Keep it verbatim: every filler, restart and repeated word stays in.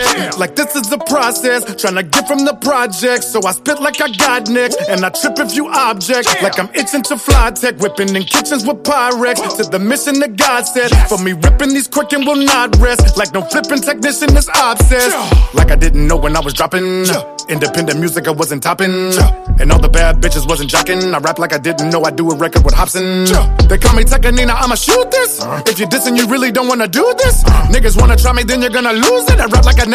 head. Like this is a process, tryna get from the project. So I spit like I got next, and I trip if you object. Like I'm itching to fly tech, whipping in kitchens with Pyrex. To the mission that God said, for me ripping these quick and will not rest. Like no flipping technician is obsessed. Like I didn't know when I was dropping. Independent music I wasn't topping. And all the bad bitches wasn't jocking. I rap like I didn't know I do a record with Hobson. They call me Tekanina, I'ma shoot this. If you dissing, you really don't wanna do this. Niggas wanna try me, then you're gonna lose it. I rap like I